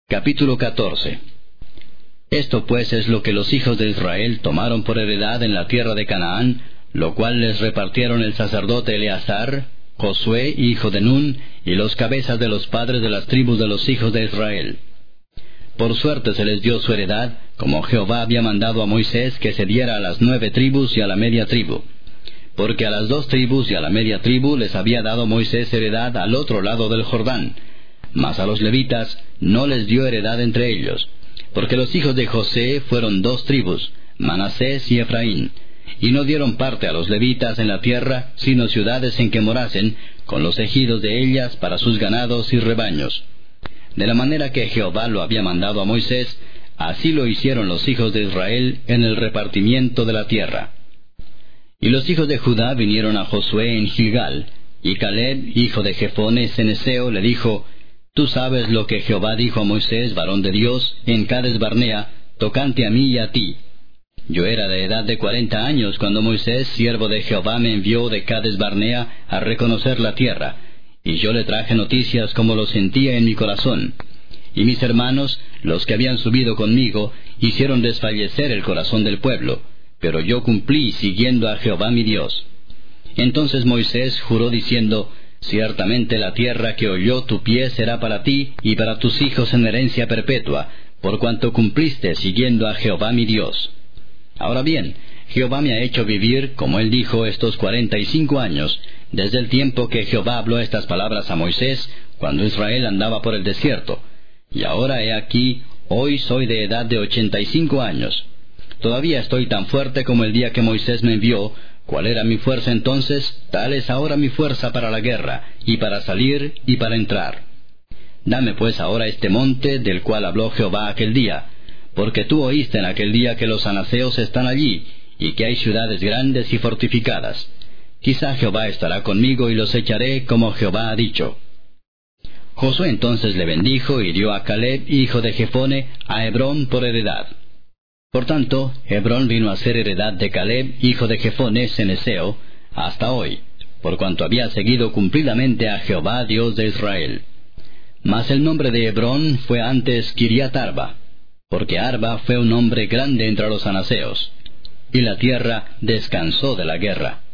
Capítulo 14. Esto pues es lo que los hijos de Israel tomaron por heredad en la tierra de Canaán, lo cual les repartieron el sacerdote Eleazar, Josué, hijo de Nun, y los cabezas de los padres de las tribus de los hijos de Israel. Por suerte se les dio su heredad, como Jehová había mandado a Moisés que se diera a las 9 tribus y a la media tribu. Porque a las 2 tribus y a la media tribu les había dado Moisés heredad al otro lado del Jordán. Mas a los levitas no les dio heredad entre ellos, porque los hijos de José fueron 2 tribus, Manasés y Efraín, y no dieron parte a los levitas en la tierra, sino ciudades en que morasen, con los ejidos de ellas para sus ganados y rebaños. De la manera que Jehová lo había mandado a Moisés, así lo hicieron los hijos de Israel en el repartimiento de la tierra. Y los hijos de Judá vinieron a Josué en Gilgal, y Caleb, hijo de Jefone ceneseo, le dijo: Tú sabes lo que Jehová dijo a Moisés, varón de Dios, en Cades Barnea, tocante a mí y a ti. Yo era de edad de 40 años cuando Moisés, siervo de Jehová, me envió de Cades Barnea a reconocer la tierra, y yo le traje noticias como lo sentía en mi corazón. Y mis hermanos, los que habían subido conmigo, hicieron desfallecer el corazón del pueblo, pero yo cumplí siguiendo a Jehová mi Dios. Entonces Moisés juró diciendo: Ciertamente la tierra que oyó tu pie será para ti y para tus hijos en herencia perpetua, por cuanto cumpliste siguiendo a Jehová mi Dios. Ahora bien, Jehová me ha hecho vivir, como él dijo, estos 45 años, desde el tiempo que Jehová habló estas palabras a Moisés, cuando Israel andaba por el desierto. Y ahora he aquí, hoy soy de edad de 85 años. Todavía estoy tan fuerte como el día que Moisés me envió. ¿Cuál era mi fuerza entonces? Tal es ahora mi fuerza para la guerra, y para salir, y para entrar. Dame pues ahora este monte, del cual habló Jehová aquel día, porque tú oíste en aquel día que los anaseos están allí, y que hay ciudades grandes y fortificadas. Quizá Jehová estará conmigo, y los echaré, como Jehová ha dicho. Josué entonces le bendijo, y dio a Caleb, hijo de Jefone, a Hebrón por heredad. Por tanto, Hebrón vino a ser heredad de Caleb, hijo de Jefone ceneseo, hasta hoy, por cuanto había seguido cumplidamente a Jehová, Dios de Israel. Mas el nombre de Hebrón fue antes Kiriat Arba, porque Arba fue un hombre grande entre los anaseos, y la tierra descansó de la guerra.